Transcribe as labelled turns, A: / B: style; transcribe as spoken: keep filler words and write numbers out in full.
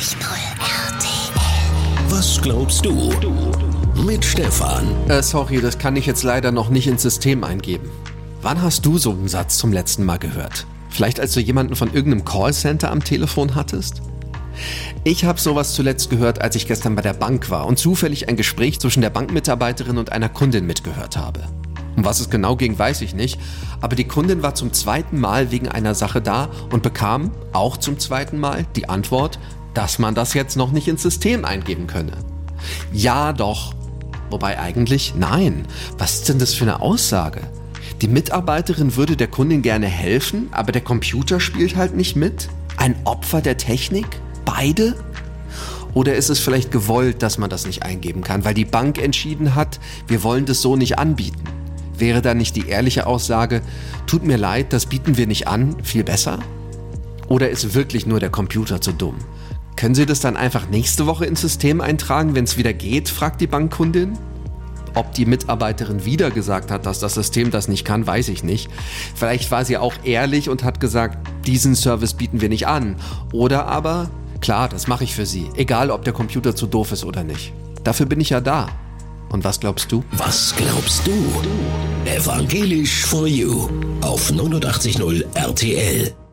A: R T L. Was glaubst du? Mit Stefan.
B: Äh, sorry, das kann ich jetzt leider noch nicht ins System eingeben. Wann hast du so einen Satz zum letzten Mal gehört? Vielleicht als du jemanden von irgendeinem Callcenter am Telefon hattest? Ich habe sowas zuletzt gehört, als ich gestern bei der Bank war und zufällig ein Gespräch zwischen der Bankmitarbeiterin und einer Kundin mitgehört habe. Um was es genau ging, weiß ich nicht, aber die Kundin war zum zweiten Mal wegen einer Sache da und bekam, auch zum zweiten Mal, die Antwort, dass man das jetzt noch nicht ins System eingeben könne. Ja, doch. Wobei eigentlich nein. Was ist denn das für eine Aussage? Die Mitarbeiterin würde der Kundin gerne helfen, aber der Computer spielt halt nicht mit? Ein Opfer der Technik? Beide? Oder ist es vielleicht gewollt, dass man das nicht eingeben kann, weil die Bank entschieden hat, wir wollen das so nicht anbieten? Wäre da nicht die ehrliche Aussage, tut mir leid, das bieten wir nicht an, viel besser? Oder ist wirklich nur der Computer zu dumm? Können Sie das dann einfach nächste Woche ins System eintragen, wenn es wieder geht, fragt die Bankkundin? Ob die Mitarbeiterin wieder gesagt hat, dass das System das nicht kann, weiß ich nicht. Vielleicht war sie auch ehrlich und hat gesagt, diesen Service bieten wir nicht an. Oder aber, klar, das mache ich für Sie, egal ob der Computer zu doof ist oder nicht. Dafür bin ich ja da. Und was glaubst du?
A: Was glaubst du? Evangelisch for You auf neunundachtzig Komma null R T L.